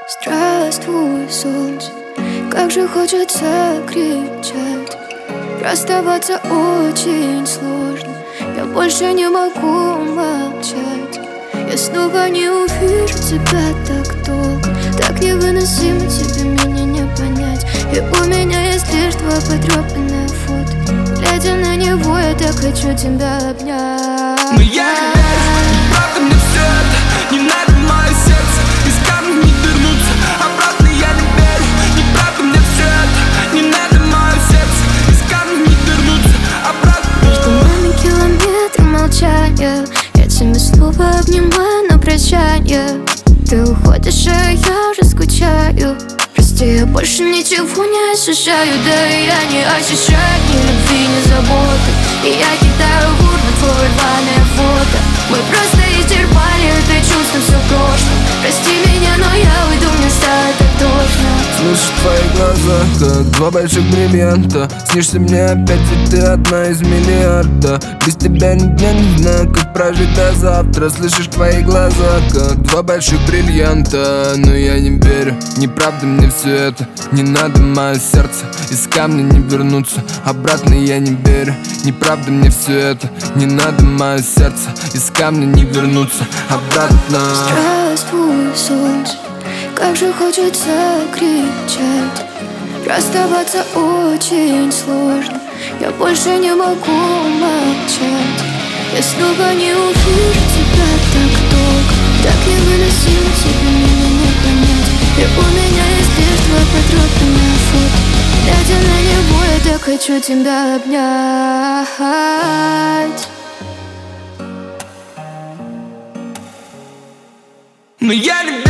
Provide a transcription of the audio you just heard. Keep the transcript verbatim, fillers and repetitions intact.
Здравствуй, солнце, как же хочется кричать. Расставаться очень сложно, я больше не могу молчать. Я снова не увижу тебя так долго, так невыносимо тебе меня не понять. И у меня есть лишь твое потрепанное фото, глядя на него, я так хочу тебя обнять. Но я не верю, неправда мне все это, не надо мое сердце, из камня не вернуться, обратно я не верю, неправда мне все это, не надо мое сердце, из камня не вернуться, обратно. Между нами километры молчания, я тебя снова обнимаю на прощание. Ты уходишь, а я уже скучаю. Прости, я больше ничего не ощущаю. Да и я не ощущаю ни любви, ни заботы. И я кидаю в урну твое рваное фото. Мы просто исчерпали это чувство, все в прошлом. Прости меня, но я уйду, мне стало так тошно. Слышу твои глаза, как два больших бриллианта. Снишься мне опять, ведь ты одна из миллиарда. Без тебя ни дня не знаю, как прожить до завтра. Слышишь твои глаза, как два больших бриллианта. Но я не верю, неправда мне все это, не надо мое сердце, из камня не вернуться, обратно я не верю. Неправда мне все это, не надо мое сердце, из камня не вернуться, обратно. Здравствуй, солнце, как же хочется кричать. Расставаться очень сложно, я больше не могу молчать. Я снова не увижу тебя так долго, так невыносимо тебе меня не понять. И у меня есть лишь твое потрепанное фото, глядя на него, я так хочу тебя обнять. Но я не